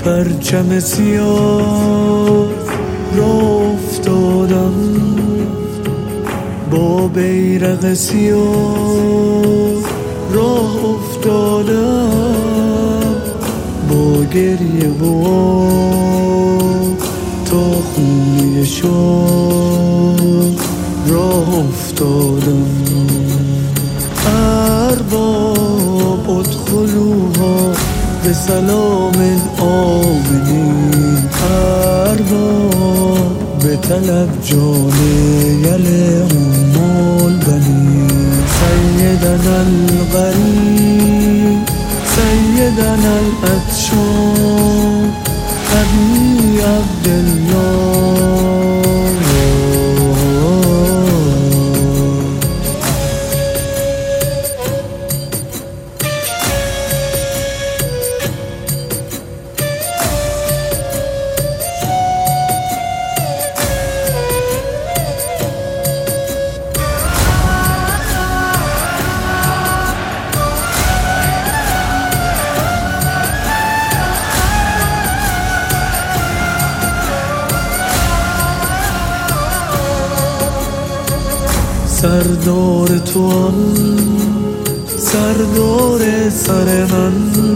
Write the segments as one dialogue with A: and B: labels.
A: پرچم سیاه راه افتادم، با بیرق سیاه راه افتادم، با گریه و تا خونه شاه راه افتادم. ارباب ادخلوها به سلام آمنین، ارباب به طلب جان یلهم البنین. سیدنا الغریب سیدنا العطشان ابی عبدالله. سردار تو هم سردار سر من،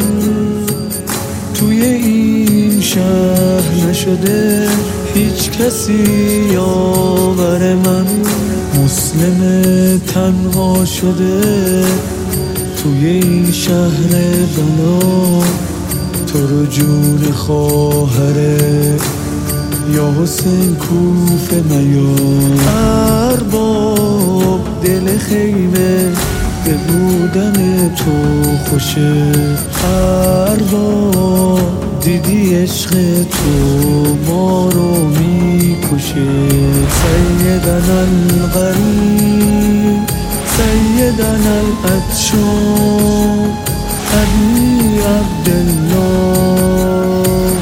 A: توی این شهر نشده هیچ کسی یاور من. مسلم تنها شده توی این شهر بلا، تو رو جون خواهره یا حسین کوفه نیار. ارباب دل خیمه به بودن تو خوشه، ارباب دیدی عشق تو ما رو میکشه. سیدنا الغریب سیدنا العطشان ابی عبدالله.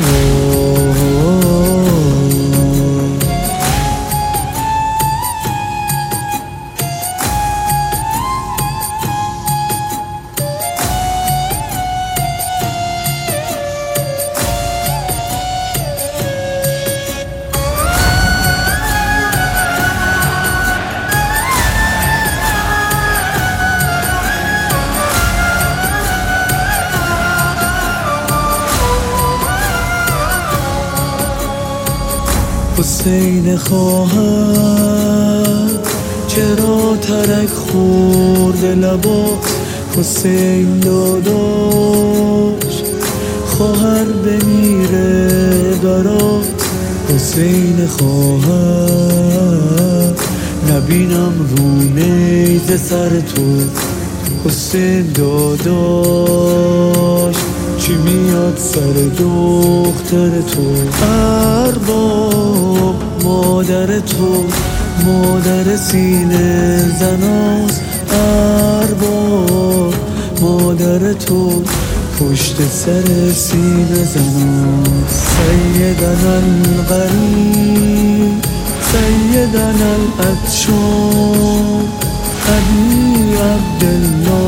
A: حسین خواهر چرا ترک خورد لبات، حسین داداش خواهر بمیره برات. حسین خواهر نبینم رو نیزه سر تو، حسین داداش چی میاد سر دختر تو. ارباب مادر تو مادر سینه زناست، ارباب مادر تو پشت سر سینه زناست. سیدنا الغریب سیدنا العطشان ابی عبدالله.